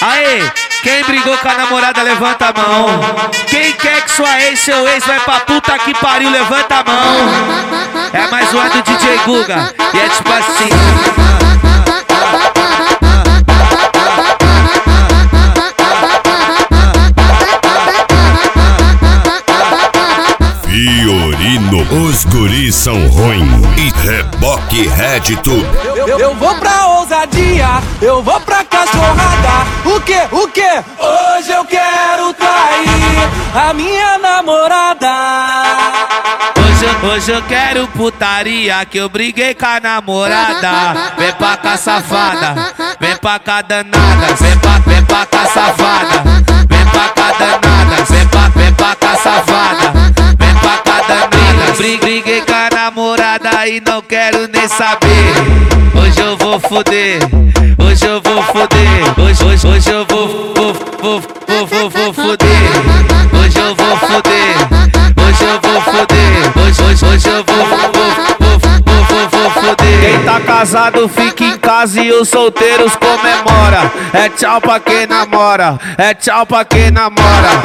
Aê, quem brigou com a namorada, levanta a mão. Quem quer que sua ex, seu ex, vai pra puta que pariu, levanta a mão. É mais uma do DJ Guga, e é tipo assim. Fiorino, os guris são ruins. E Reboque Red Tube. Eu vou pra ousadia, eu vou pra cachorrada. O quê? Hoje eu quero trair a minha namorada. Hoje eu quero putaria, que eu briguei com a namorada. Vem pra cá, safada, vem pra cá, danada. Vem pra cá, safada, vem pra cá, danada. Vem pra cá, safada, vem pra cá, danada. Briguei com a namorada e não quero nem saber. Hoje eu vou foder, hoje eu vou foder. Hoje eu vou foder. Hoje eu vou foder, hoje eu vou foder. Hoje eu vou foder. Quem tá casado fica em casa e os solteiros comemora. É tchau pra quem namora, é tchau pra quem namora.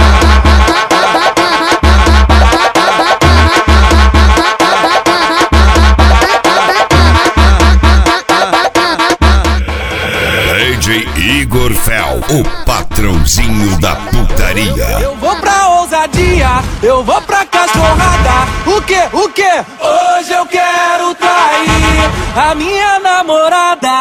DJ Igor Fel, o patrãozinho da putaria. Eu vou pra ousadia, eu vou pra cachorrada. O quê? Hoje eu quero trair a minha namorada.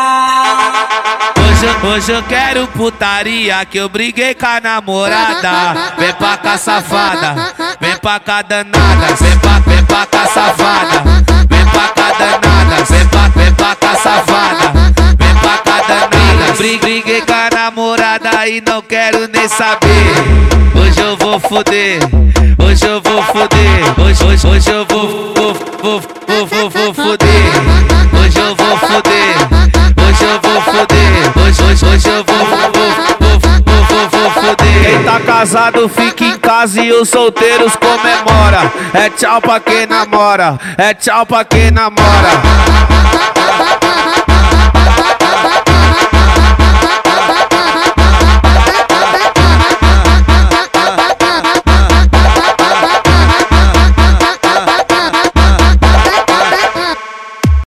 Hoje eu quero putaria, que eu briguei com a namorada. Vem pra cá, safada, vem pra cá, danada. Vem pra cá, safada, vem pra cá, danada. Vem pra cá, safada, vem pra cá, danada. Briguei com a namorada e não quero nem saber. Hoje eu vou foder, hoje eu vou foder. Hoje eu vou foder. Hoje eu vou foder, hoje eu vou foder. Hoje eu vou foder. Quem tá casado fica em casa e os solteiros comemora. É tchau pra quem namora, é tchau pra quem namora.